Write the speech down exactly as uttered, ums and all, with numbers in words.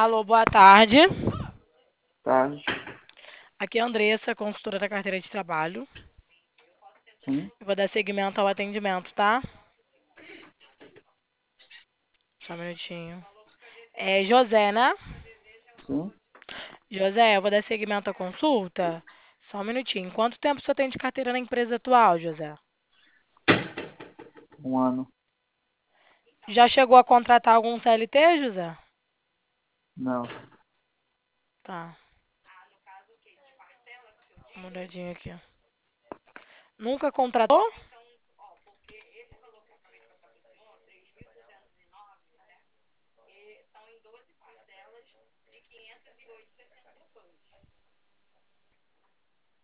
Alô, boa tarde. Tarde, Aqui é a Andressa, consultora da carteira de trabalho. sim, Eu vou dar seguimento ao atendimento, tá? Só um minutinho. É José, né? sim, José, eu vou dar seguimento à consulta. Só um minutinho. Quanto tempo você tem de carteira na empresa atual, José? um ano, Já chegou a contratar algum C L T, José? não, Tá. Uma olhadinha aqui. Nunca contratou?